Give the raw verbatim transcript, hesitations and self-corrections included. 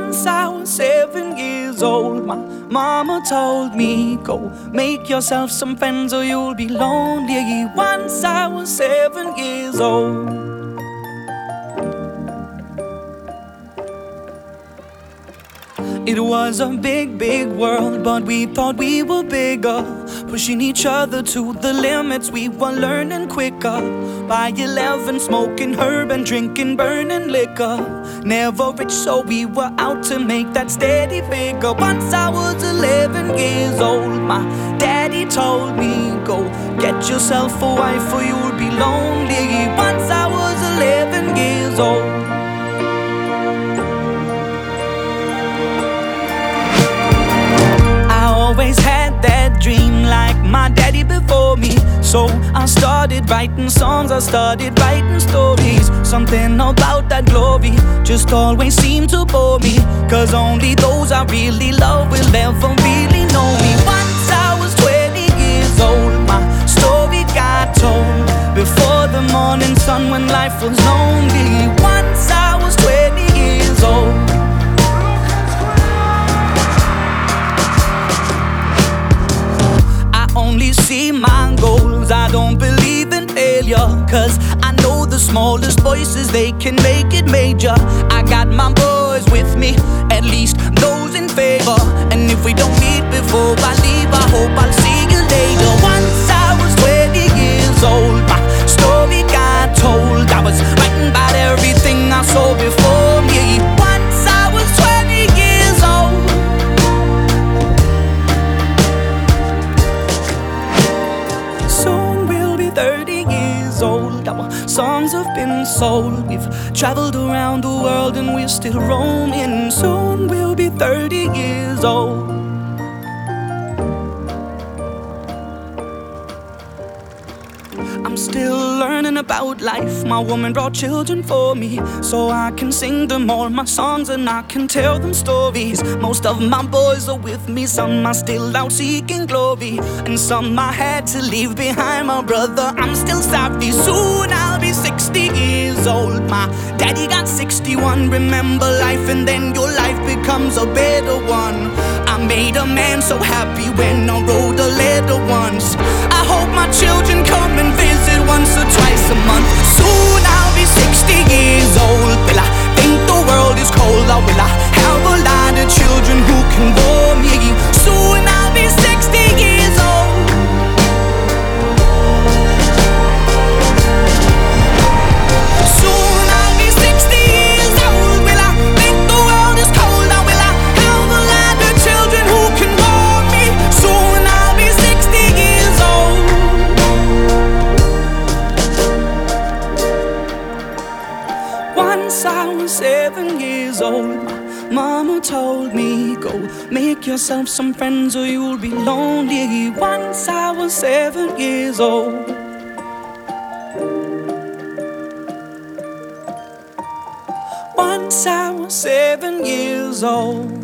Once I was seven years old, my mama told me, go make yourself some friends or you'll be lonely. Once I was seven years old. It was a big, big world, but we thought we were bigger, pushing each other to the limits. We were learning quicker. By eleven, smoking herb and drinking burning liquor. Never rich, so we were out to make that steady figure. Once I was eleven years old, my daddy told me, go get yourself a wife or you'll be lonely. Once I was eleven years old. Always had that dream like my daddy before me. So I started writing songs, I started writing stories. Something about that glory just always seemed to bore me, cause only those I really love will ever really know me. Once I was twenty years old, my story got told before the morning sun when life was lonely. Once I was twenty years old. Only see my goals, I don't believe in failure, cause I know the smallest voices, they can make it major. I got my boys with me, at least those in favor. And if we don't meet before I leave, I hope I'll see you later. Once I was twenty years old, my story got told. I was writing about everything I saw before me. Once I was twenty years old. thirty years old, our songs have been sold. We've traveled around the world and we're still roaming. Soon we'll be thirty years old. I'm still learning about life. My woman brought children for me, so I can sing them all my songs and I can tell them stories. Most of my boys are with me, some are still out seeking glory, and some I had to leave behind. My brother, I'm still sorry. Soon I'll be sixty years old. My daddy got sixty-one. Remember life and then your life becomes a better one. I made a man so happy when I wrote a letter once. I hope my children come and visit once or twice a month. Soon I'll be sixty years old. Will I think the world is cold, or will I have a lot of children who can bore me? Soon I'll be sixty years old. Soon I'll be sixty years old. Will I think the world is cold, or will I have a lot of children who can bore me? Soon I'll be sixty years old. Once I was seven years old, my mama told me, go make yourself some friends or you'll be lonely. Once I was seven years old. Once I was seven years old.